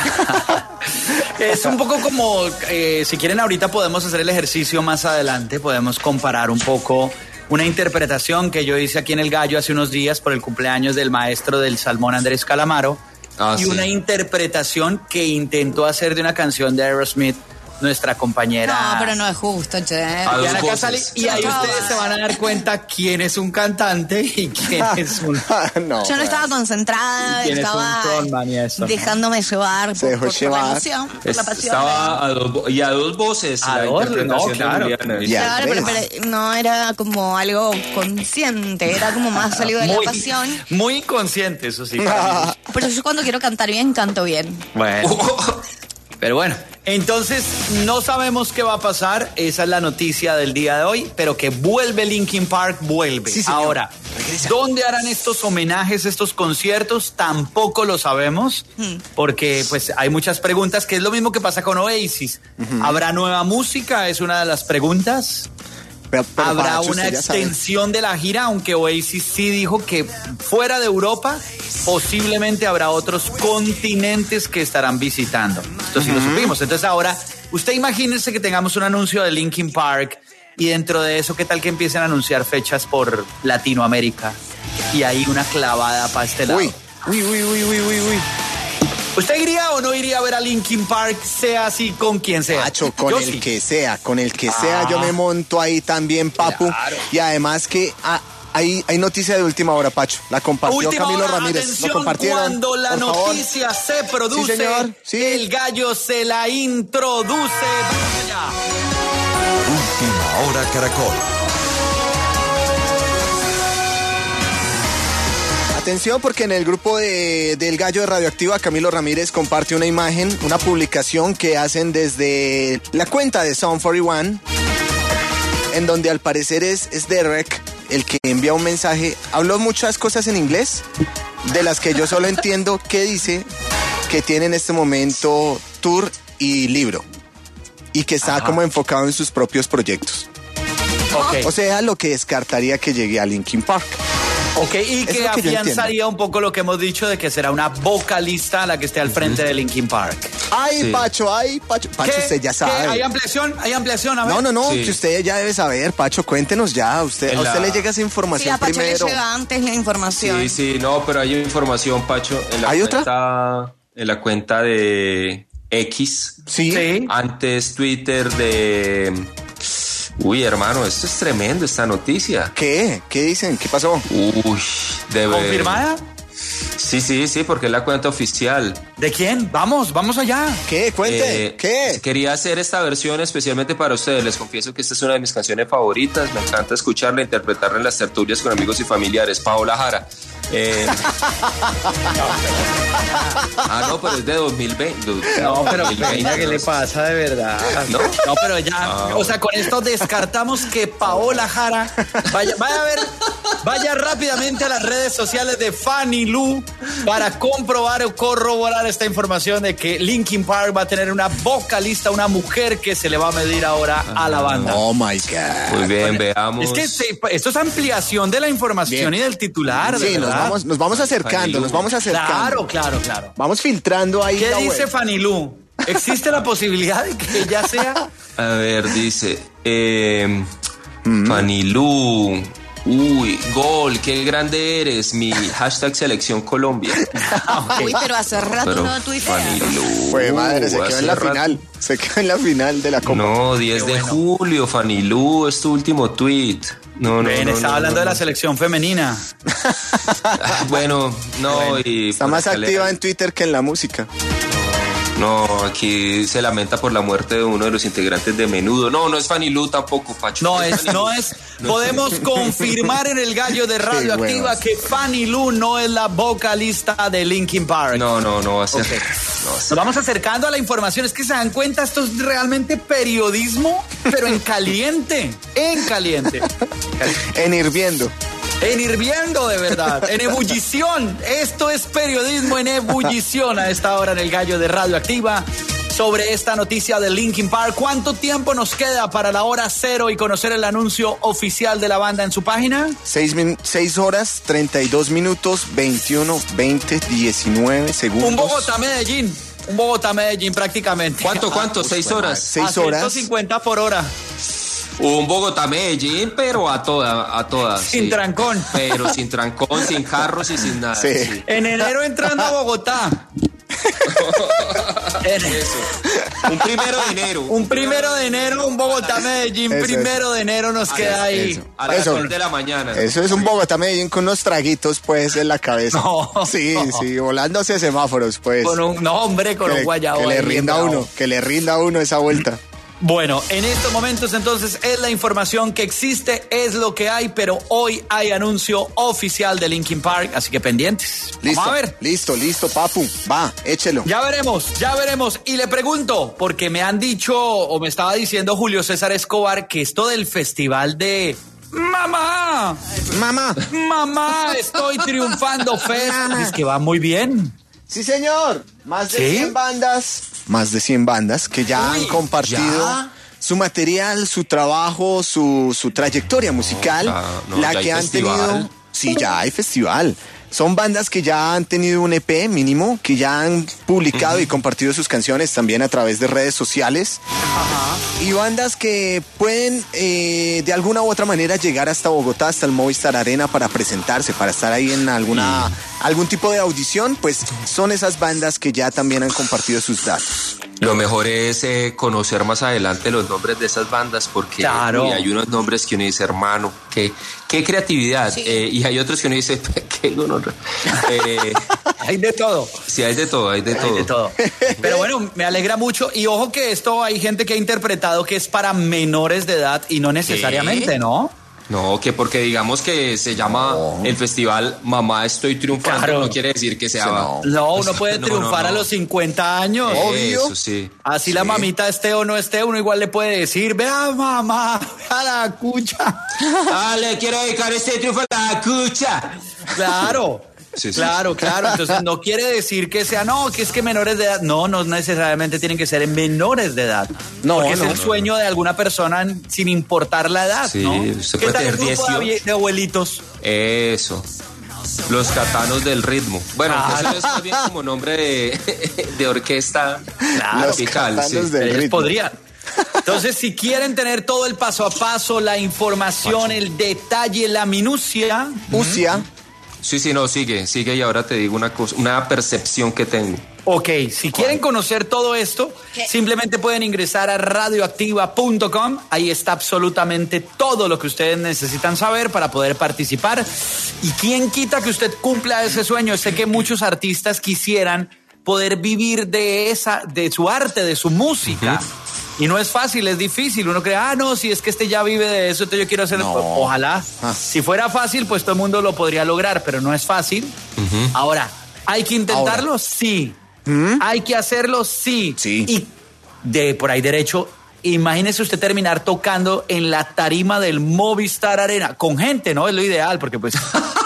Es un poco como, eh, si quieren ahorita podemos hacer el ejercicio más adelante, podemos comparar un poco una interpretación que yo hice aquí en El Gallo hace unos días por el cumpleaños del maestro del salmón Andrés Calamaro Ah, y sí. una interpretación que intentó hacer de una canción de Aerosmith nuestra compañera. No, pero no es justo, che. A dos Diana voces. Casali, y ahí No, ustedes va. se van a dar cuenta quién es un cantante y quién es un... no, Yo no estaba concentrada, ¿Y quién es estaba un frontman y eso? dejándome llevar Se por, dejó por- por la llevar. emoción, por Es- la pasión. estaba a dos, vo- y a dos voces A la dos, interpretación no, claro. de Juliana. Ya. Claro, pero, ves. pero no era como algo consciente, era como más salido de la Muy, pasión. muy inconsciente, eso sí. para mí. Pero yo cuando quiero cantar bien, canto bien. Bueno. Pero bueno, entonces no sabemos qué va a pasar, esa es la noticia del día de hoy, pero que vuelve Linkin Park, vuelve. Sí, señor. Ahora, ¿dónde harán estos homenajes, estos conciertos? Tampoco lo sabemos, porque pues hay muchas preguntas, que es lo mismo que pasa con Oasis. ¿Habrá nueva música? Es una de las preguntas. Pero- pero, ¿Habrá Pacho, una usted ya sabe. extensión de la gira? Aunque Oasis sí dijo que fuera de Europa posiblemente habrá otros continentes que estarán visitando. Esto sí lo supimos. Entonces ahora, usted imagínese que tengamos un anuncio de Linkin Park y dentro de eso, ¿qué tal que empiecen a anunciar fechas por Latinoamérica? Y ahí una clavada para este lado. Uy, uy, uy, uy, uy, uy, uy. ¿Usted iría o no iría a ver a Linkin Park, sea así con quien sea? Pacho, con Yo el sí. que sea, con el que sea, yo me monto ahí también, papu. Claro. Y además que ah, hay, hay noticia de última hora, Pacho. La compartió Última Camilo hora, Ramírez. atención, Lo compartieron. cuando la por favor. noticia se produce, Sí, señor, sí. el gallo se la introduce. Vamos allá. Última hora Caracol. Atención, porque en el grupo de, del Gallo de Radioactiva, Camilo Ramírez comparte una imagen, una publicación que hacen desde la cuenta de Sound cuarenta y uno, en donde al parecer es, es Derek el que envía un mensaje. Habló muchas cosas en inglés, de las que yo solo entiendo que dice que tiene en este momento tour y libro, y que está Ajá. como enfocado en sus propios proyectos. Ok, O sea, lo que descartaría que llegue a Linkin Park. ok, y es que lo que yo afianzaría un poco lo que hemos dicho de que será una vocalista la que esté al frente de Linkin Park. Ay, Sí. Pacho, ay, Pacho. Pacho, ¿Qué? usted ya ¿Qué? sabe. ¿Hay ampliación? ¿Hay ampliación? A ver. No, no, no, Sí. que usted ya debe saber, Pacho, cuéntenos ya. Usted, En a usted la- le llega esa Sí, información a Pacho le primero. llega antes la información. Sí, sí, no, pero hay información, Pacho, en la ¿Hay otra? cuenta, en la cuenta de X, Sí. Sí. antes Twitter de... Uy, hermano, esto es tremendo, esta noticia. ¿Qué? ¿Qué dicen? ¿Qué pasó? Uy, debe... ¿Confirmada? Sí, sí, sí, porque es la cuenta oficial. ¿De quién? Vamos, vamos allá. ¿Qué? Cuente. Eh, ¿Qué? Quería hacer esta versión especialmente para ustedes. Les confieso que esta es una de mis canciones favoritas. Me encanta escucharla, interpretarla en las tertulias con amigos y familiares. Paola Jara. Eh, ah, no, pero es de dos mil veinte. No, pero dos mil veinte, venga, ¿qué le no. pasa de verdad? ¿No? No, pero ya, Ah, o sea, con esto descartamos que Paola Jara vaya, vaya a ver, vaya rápidamente a las redes sociales de Fanny Lu para comprobar o corroborar esta información de que Linkin Park va a tener una vocalista, una mujer que se le va a medir ahora a la banda. Oh my God. Muy bien, veamos. Es que se- esto es ampliación de la información Bien. y del titular, de Sí, nos verdad. vamos, nos vamos acercando, nos vamos acercando. Claro, claro, claro. Vamos filtrando ahí. ¿Qué la dice web. Fanny Lu? ¿Existe la posibilidad de que ella sea? A ver, dice. Eh, Fanny Lu. Uy, gol, qué grande eres. Mi hashtag selección Colombia. Uy, pero hace rato Pero no tuitea. Fanny Lu. Pues madre, se quedó hace en la rato. final. Se quedó en la final de la Copa. No, diez de julio, Fanny Lu, es tu último tweet. No, no, Ven, no, estaba no, hablando no, de la no. selección femenina. Ah, Bueno, no, y... Está por más acá le- activa en Twitter que en la música. No, aquí se lamenta por la muerte de uno de los integrantes de Menudo. No, no es Fanny Lu tampoco, Pacho. No es, Fanny no Lu. es. Podemos confirmar en el gallo de Radioactiva huevas. que Fanny Lu no es la vocalista de Linkin Park. No, no, no va a ser. Ok. No va a ser. Nos vamos acercando a la información. Es que se dan cuenta, esto es realmente periodismo, pero en caliente. En caliente. En hirviendo. En hirviendo, de verdad. En ebullición. Esto es periodismo en ebullición a esta hora en el gallo de Radioactiva. sobre esta noticia de Linkin Park. ¿Cuánto tiempo nos queda para la hora cero y conocer el anuncio oficial de la banda en su página? seis horas, treinta y dos minutos, veintiuno, veinte, diecinueve segundos. Un Bogotá-Medellín. Un Bogotá-Medellín prácticamente. ¿Cuánto, cuánto? Ah, ¿Seis pues, horas? Seis horas. ciento cincuenta por hora. Un Bogotá-Medellín, pero a toda, a todas. Sin sí. trancón. Pero sin trancón, sin carros y sin nada. Sí. Sí. En enero entrando a Bogotá. Eso. Un primero de enero. Un primero de enero, un Bogotá-Medellín. Eso, primero de enero nos queda ahí. eso. A las Eso. seis de la mañana. Eso es un Bogotá-Medellín con unos traguitos, pues, en la cabeza. No. Sí, sí, volándose semáforos, pues. Con un, no, hombre, con que un le, guayabo. que le ahí, rinda a bravo. uno, que le rinda a uno esa vuelta. Bueno, en estos momentos entonces es la información que existe, es lo que hay, pero hoy hay anuncio oficial de Linkin Park, así que pendientes. Listo, Vamos a ver. listo, listo, papu. Va, échelo. Ya veremos, ya veremos. Y le pregunto, porque me han dicho, o me estaba diciendo Julio César Escobar, que esto del festival de... ¡Mamá! Mamá. ¡Mamá! Estoy triunfando fest. Es que va muy bien. Sí, señor. Más de ¿Sí? cien bandas. Más de cien bandas que ya Uy, han compartido ¿ya? su material, su trabajo, su, su trayectoria musical. ya, no, la ya hay que han festival. tenido. Sí, ya hay festival. Son bandas que ya han tenido un E P mínimo, que ya han publicado y compartido sus canciones también a través de redes sociales. Y bandas que pueden eh, de alguna u otra manera llegar hasta Bogotá, hasta el Movistar Arena para presentarse, para estar ahí en alguna algún tipo de audición, pues son esas bandas que ya también han compartido sus datos. Lo mejor es eh, conocer más adelante los nombres de esas bandas, porque Claro. uy, hay unos nombres que uno dice, hermano, qué, qué creatividad. Eh, y hay otros que uno dice, qué gonorrea. eh, Hay de todo. sí, hay de todo, hay de todo. Hay de todo. Pero bueno, me alegra mucho. Y ojo que esto hay gente que ha interpretado que es para menores de edad y no necesariamente, ¿no? No, que porque digamos que se llama el festival Mamá Estoy Triunfando, Claro. no quiere decir que sea... no. No, uno puede No, triunfar no, no. a los cincuenta años. Obvio. Eso sí. Así la mamita esté o no esté, uno igual le puede decir, vea mamá, vea la cucha. Ah, le quiero dedicar este triunfo a la cucha. Claro. Sí, sí. Claro, claro. Entonces no quiere decir que sea, no, que es que menores de edad. No, no necesariamente tienen que ser en menores de edad. No, Porque no, es el no, sueño de alguna persona en- sin importar la edad, Sí, ¿no? usted ¿Qué puede tal el tener grupo de, dieciocho. abie- de abuelitos? Eso. Los catanos del ritmo. Bueno, Claro. eso es más bien como nombre de, de orquesta Claro. Los musical. catanos sí. del Ellos ritmo. podrían. Entonces, si quieren tener todo el paso a paso, la información, el detalle, la minucia, Ucia. Sí, sí, no, sigue, sigue y ahora te digo una cosa, una percepción que tengo. ok, si quieren conocer todo esto, ¿Qué? simplemente pueden ingresar a radioactiva punto com. Ahí está absolutamente todo lo que ustedes necesitan saber para poder participar. Y quién quita que usted cumpla ese sueño. Sé que muchos artistas quisieran poder vivir de esa, de su arte, de su música. Y no es fácil, es difícil. Uno cree, ah, no, si es que este ya vive de eso, entonces yo quiero hacer... No. Ojalá. Ah. Si fuera fácil, pues todo el mundo lo podría lograr, pero no es fácil. Ahora, ¿hay que intentarlo? Ahora. Sí. ¿Hay que hacerlo? Sí. Sí. Y de por ahí derecho, imagínese usted terminar tocando en la tarima del Movistar Arena, con gente, ¿no? Es lo ideal, porque pues...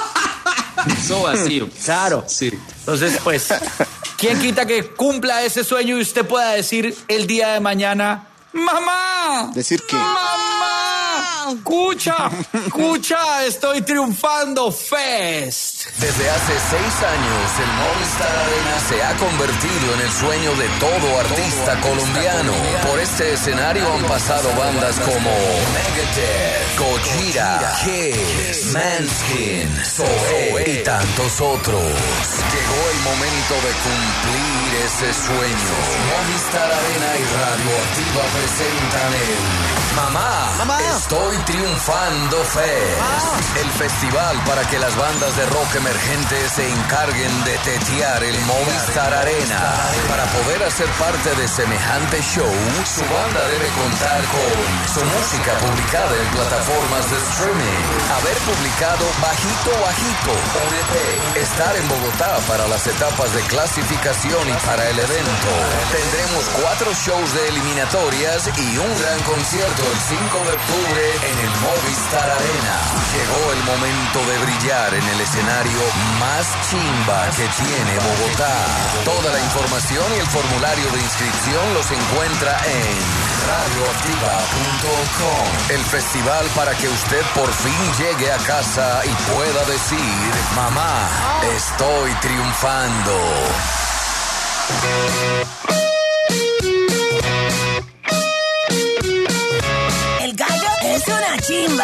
Eso vacío. Claro. Sí. Entonces, pues, ¿quién quita que cumpla ese sueño y usted pueda decir el día de mañana, ¡mamá! Decir que. ¡Mamá! ¡Cucha! ¡Cucha! ¡Estoy triunfando! ¡Fest! Desde hace seis años, el Movistar Arena se ha convertido en el sueño de todo artista colombiano. Por este escenario han pasado bandas como Megadeth, Gojira, Kiss, Manskin, Zoe y tantos otros. Llegó el momento de cumplir ese sueño. Movistar Arena y Radioactiva presentan el Mamá, Mamá. Estoy Triunfando Fest. El festival para que las bandas de rock emergentes se encarguen de tetear el Movistar Arena. Para poder hacer parte de semejante show, su banda debe contar con su música publicada en plataformas de streaming, haber publicado Bajito Bajito, un E P, estar en Bogotá para las etapas de clasificación y para el evento. Tendremos cuatro shows de eliminatorias y un gran concierto el cinco de octubre en el Movistar Arena. Llegó el momento de brillar en el escenario más chimba que tiene Bogotá. Toda la información y el formulario de inscripción los encuentra en radioactiva punto com. El festival para que usted por fin llegue a casa y pueda decir: mamá, estoy triunfando. El gallo es una chimba.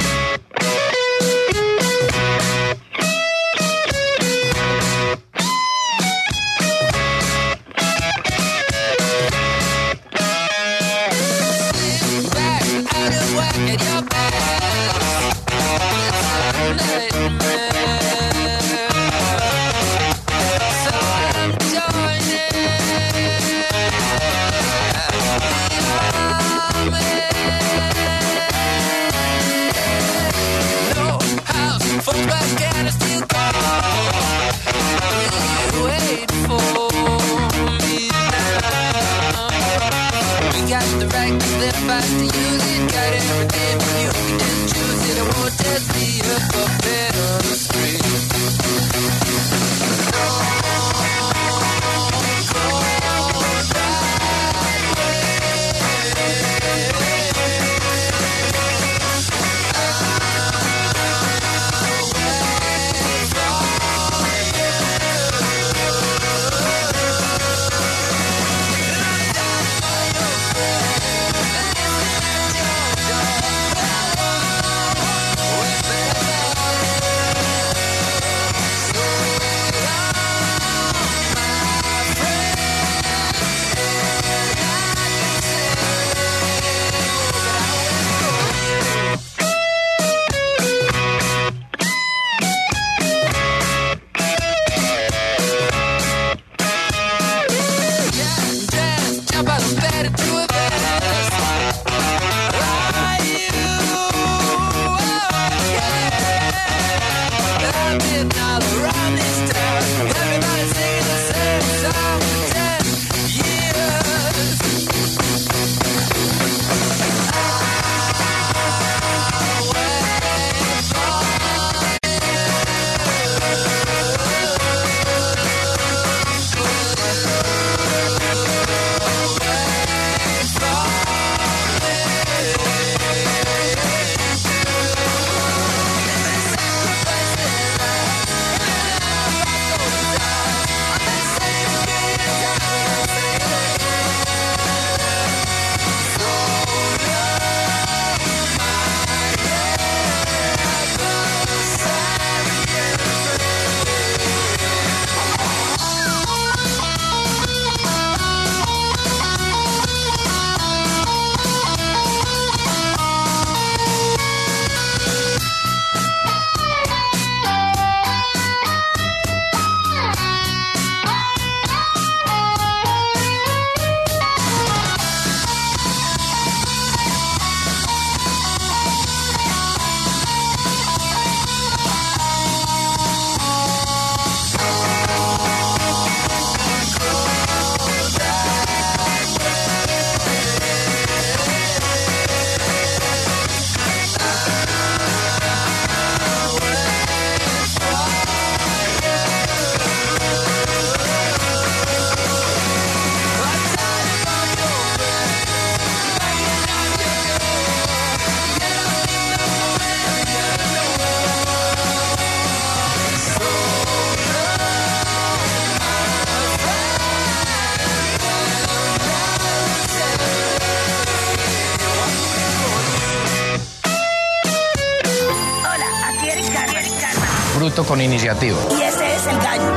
Bruto con iniciativa. Y ese es El Gallo.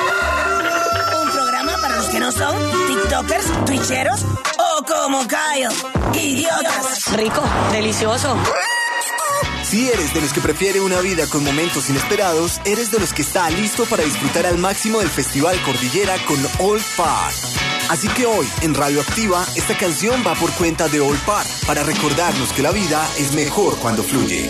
Un programa para los que no son tiktokers, twitcheros o como Cayo, idiotas. Rico, delicioso. Si eres de los que prefiere una vida con momentos inesperados, eres de los que está listo para disfrutar al máximo del Festival Cordillera con All Part. Así que hoy, en Radioactiva, esta canción va por cuenta de All Part, para recordarnos que la vida es mejor cuando fluye.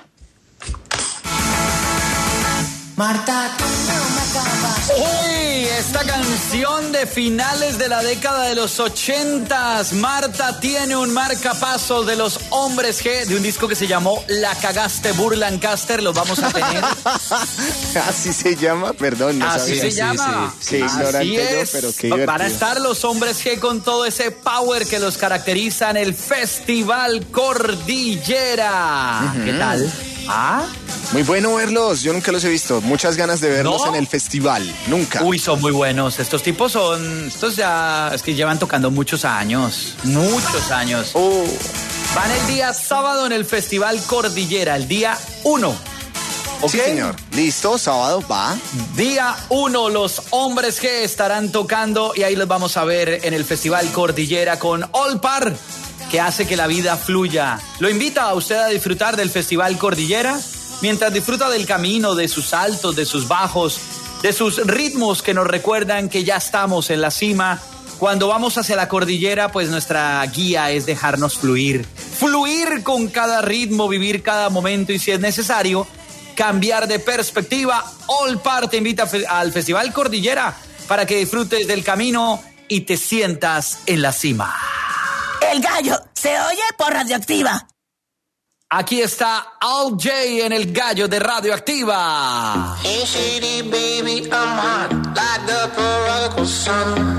Marta, tú no me acabas. Uy, Esta canción de finales de la década de los ochentas, Marta tiene un marcapaso de los Hombres G, de un disco que se llamó La Cagaste Burlancaster, lo vamos a tener. Así se llama, perdón, no Así sabía. se Sí, llama. sí, sí. Qué ignorante Así yo, es. pero qué divertido. Van a estar los Hombres G con todo ese power que los caracteriza en el Festival Cordillera. Uh-huh. ¿Qué tal? ¿Ah? Muy bueno verlos, yo nunca los he visto. Muchas ganas de verlos ¿No? en el festival, nunca. Uy, son muy buenos. Estos tipos son, estos ya, es que llevan tocando muchos años, muchos años. Oh. Van el día sábado en el Festival Cordillera, el día uno. ¿Ok? Sí, señor. Listo, sábado, va. Día uno, los Hombres G estarán tocando y ahí los vamos a ver en el Festival Cordillera con All Par, que hace que la vida fluya. Lo invita a usted a disfrutar del Festival Cordillera mientras disfruta del camino, de sus altos, de sus bajos, de sus ritmos que nos recuerdan que ya estamos en la cima. Cuando vamos hacia la cordillera, pues nuestra guía es dejarnos fluir. Fluir con cada ritmo, vivir cada momento y si es necesario, cambiar de perspectiva. All Par te invita al Festival Cordillera para que disfrutes del camino y te sientas en la cima. El gallo se oye por Radioactiva. Aquí está Al J en el gallo de Radioactiva. Hey, shady baby, I'm hot, like the prodigal son.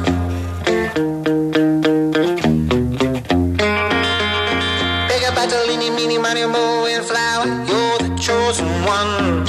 Big up at the leany, meeny, miny, moe, and flower, you're the chosen one.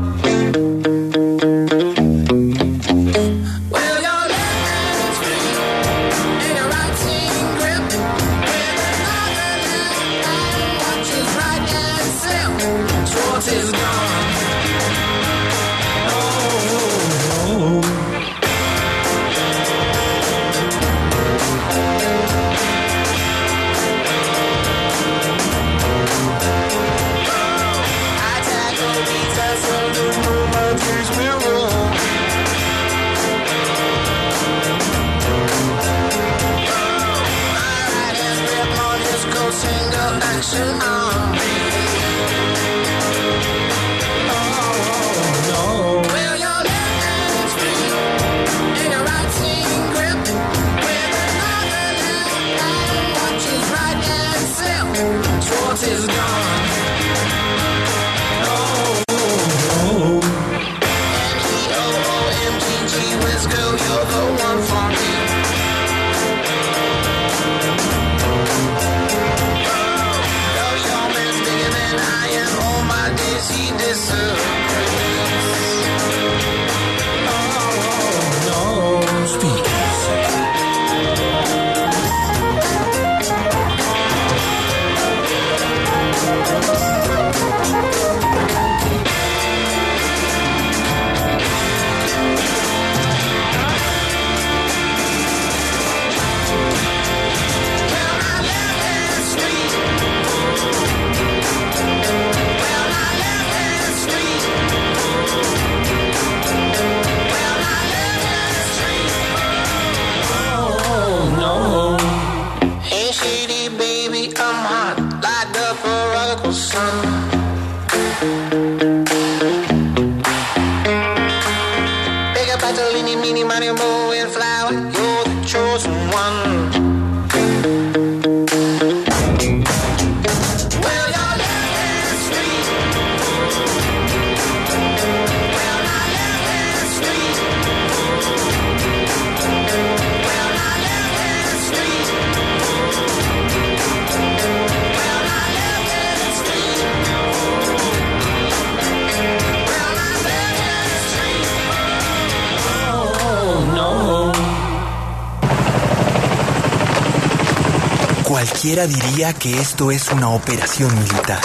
Cualquiera diría que esto es una operación militar.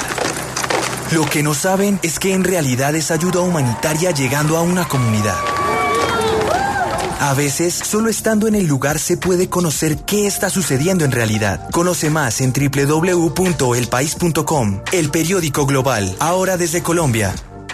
Lo que no saben es que en realidad es ayuda humanitaria llegando a una comunidad. A veces, solo estando en el lugar se puede conocer qué está sucediendo en realidad. Conoce más en doble u doble u doble u punto el país punto com, el periódico global, ahora desde Colombia.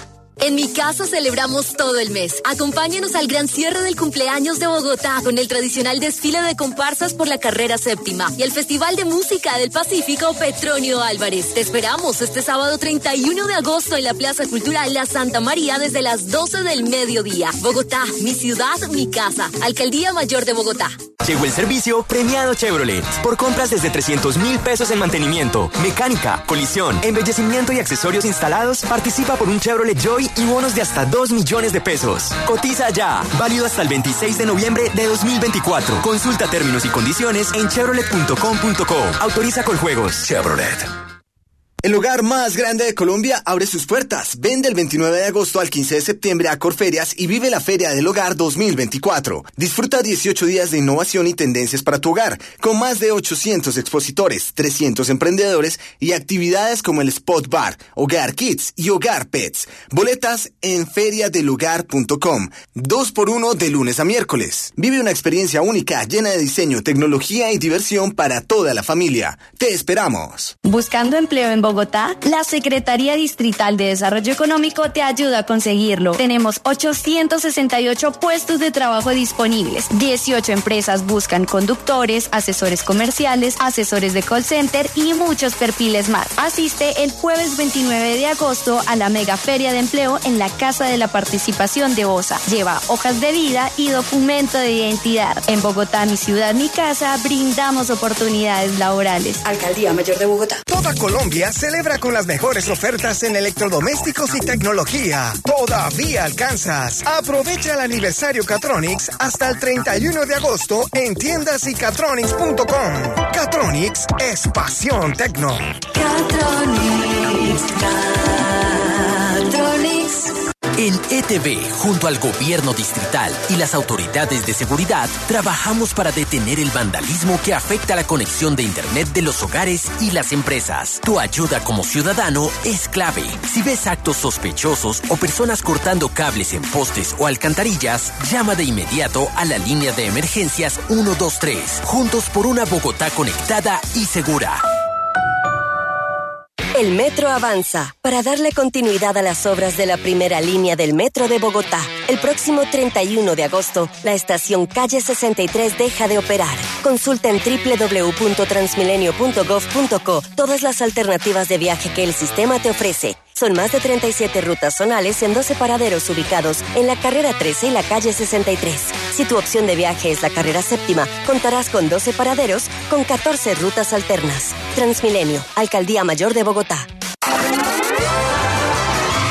En Mi Casa celebramos todo el mes. Acompáñanos al gran cierre del cumpleaños de Bogotá con el tradicional desfile de comparsas por la carrera séptima y el Festival de Música del Pacífico Petronio Álvarez. Te esperamos este sábado treinta y uno de agosto en la Plaza Cultural La Santa María desde las doce del mediodía. Bogotá, mi ciudad, mi casa. Alcaldía Mayor de Bogotá. Llegó el servicio premiado Chevrolet. Por compras desde trescientos mil pesos en mantenimiento, mecánica, colisión, embellecimiento y accesorios instalados, participa por un Chevrolet Joy y bonos de hasta dos millones de pesos. Cotiza ya. Válido hasta el veintiséis de noviembre de dos mil veinticuatro. Consulta términos y condiciones en chevrolet punto com punto co. Autoriza con juegos. Chevrolet. El hogar más grande de Colombia abre sus puertas. Ven del veintinueve de agosto al quince de septiembre a Corferias y vive la Feria del Hogar dos mil veinticuatro. Disfruta dieciocho días de innovación y tendencias para tu hogar, con más de ochocientos expositores, trescientos emprendedores y actividades como el Spot Bar, Hogar Kids y Hogar Pets. Boletas en feria del hogar punto com. Dos por uno de lunes a miércoles. Vive una experiencia única, llena de diseño, tecnología y diversión para toda la familia. Te esperamos. Buscando empleo en Bogotá. Bogotá, la Secretaría Distrital de Desarrollo Económico te ayuda a conseguirlo. Tenemos ochocientos sesenta y ocho puestos de trabajo disponibles. dieciocho empresas buscan conductores, asesores comerciales, asesores de call center y muchos perfiles más. Asiste el jueves veintinueve de agosto a la mega feria de empleo en la Casa de la Participación de Osa. Lleva hojas de vida y documento de identidad. En Bogotá, mi ciudad, mi casa, brindamos oportunidades laborales. Alcaldía Mayor de Bogotá. Toda Colombia celebra con las mejores ofertas en electrodomésticos y tecnología. Todavía alcanzas. Aprovecha el aniversario Catronics hasta el treinta y uno de agosto en tiendas y catronics punto com. Catronics es pasión tecno. Catronics, Catronics. En E T V, junto al gobierno distrital y las autoridades de seguridad, trabajamos para detener el vandalismo que afecta la conexión de Internet de los hogares y las empresas. Tu ayuda como ciudadano es clave. Si ves actos sospechosos o personas cortando cables en postes o alcantarillas, llama de inmediato a la línea de emergencias uno dos tres. Juntos por una Bogotá conectada y segura. El metro avanza para darle continuidad a las obras de la primera línea del metro de Bogotá. El próximo treinta y uno de agosto, la estación Calle sesenta y tres deja de operar. Consulta en doble u doble u doble u punto transmilenio punto gov punto co todas las alternativas de viaje que el sistema te ofrece. Son más de treinta y siete rutas zonales en doce paraderos ubicados en la carrera trece y la calle sesenta y tres. Si tu opción de viaje es la carrera séptima, contarás con doce paraderos con catorce rutas alternas. Transmilenio, Alcaldía Mayor de Bogotá.